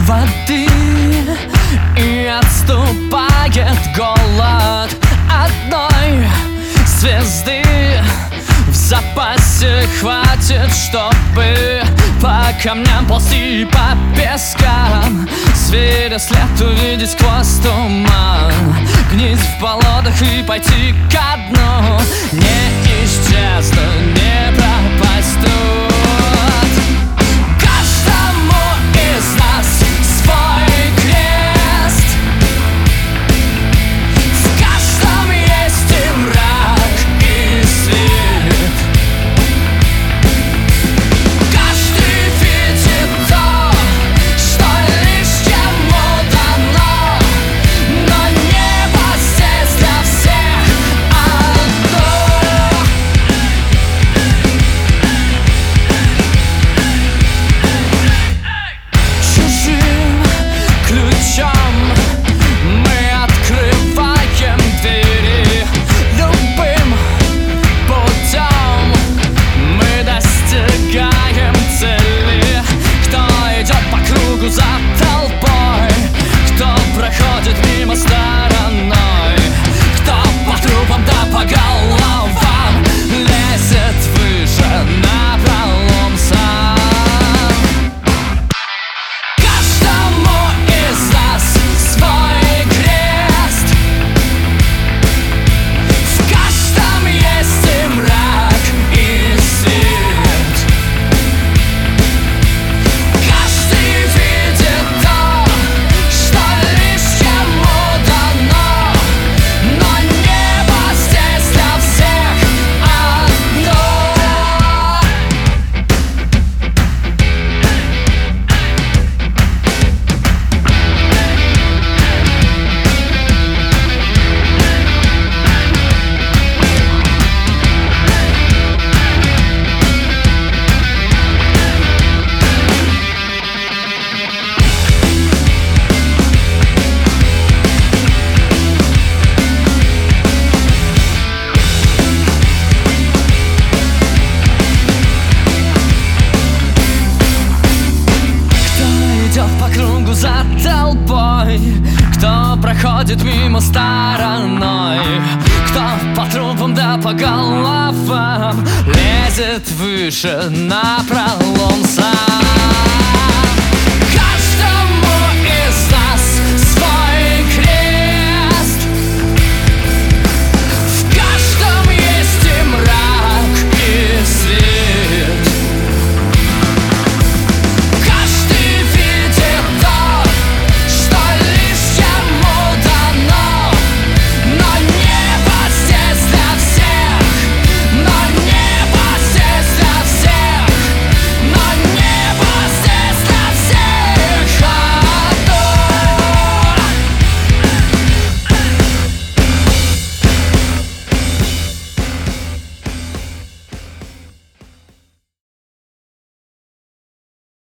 воды и отступает голод одной звезды. В запасе хватит, чтобы по камням ползти по пескам, зверя след увидеть сквозь туман, гнить в болотах и пойти ко дну, не исчезнуть, не пропасть тут. Каждому из нас свой крест, в каждом есть и мрак, и свет. Каждый видит то, что лишь ему дано, но небо здесь для всех одно. Чужим ключом мы открываем двери, любым путем мы достигаем цели. Кто идет по кругу за толпой, кто проходит мимо стороной, кто по трупам да по головам лезет выше напролом сам. Каждому из нас свой крест, в каждом есть и мрак, и свет. Каждый видит то, что лишь ему дано, но небо здесь для всех одно. Идет по кругу за толпой, кто проходит мимо стороной, кто по трупам да по головам лезет выше напролом сам.